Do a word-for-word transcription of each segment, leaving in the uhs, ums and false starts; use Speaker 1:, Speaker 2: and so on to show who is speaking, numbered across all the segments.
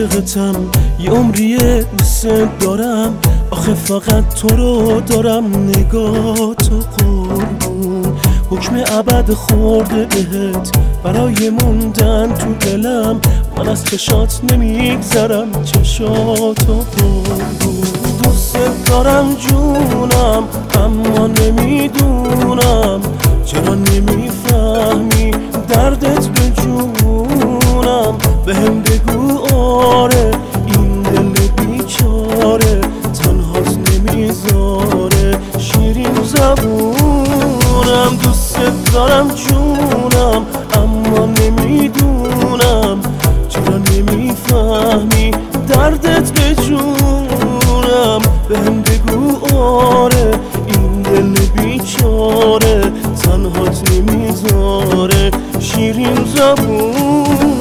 Speaker 1: عاشقتم، یه عمریه دوست دارم، آخه فقط تو رو دارم. نگاه تو قربون حکم ابد خورده بهت، برای موندن تو دلم من از چشات نمیگذرم. چشاتو قربون دوست دارم جونم، اما نمیدونم چرا نمیفهمی دردت به جونم. بهم بگو آره این دل بیچاره تنهات نمیذاره شیرین زبونم. دوست دارم جونم، اما نمیدونم چرا نمیفهمی دردت به جونم. بهم بگو آره این دل بیچاره تنهات نمیذاره شیرین زبونم.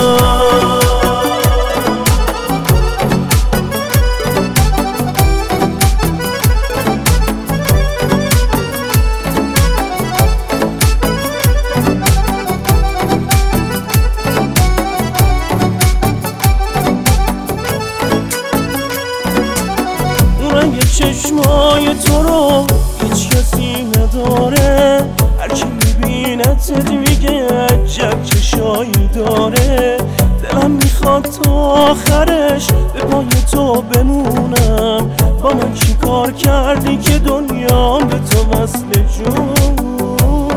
Speaker 1: چشمای تو رو هیچ کسی نداره، هرکی میبینت میگه عجب چشایی داره. دلم میخواد تا آخرش به پای تو بمونم. با من چی کار کردی که دنیام به تو وصل جونم.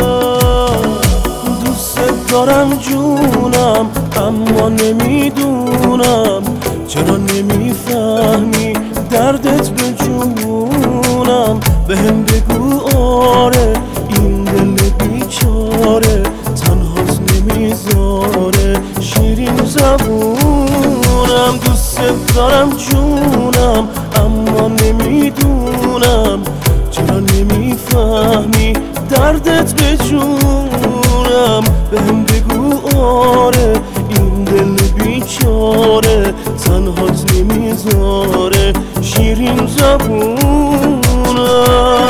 Speaker 1: دوست دارم جونم، اما نمیدونم چرا نمیفهمی دردت به جونم. بهم بگو آره این دل بیچاره تنهات نمیذاره شیرین زبونم. دوست دارم جونم، اما نمیدونم چرا نمیفهمی دردت به جونم. بهم بگو آره این دل بیچاره تنهات نمیذاره شیرین زبونم.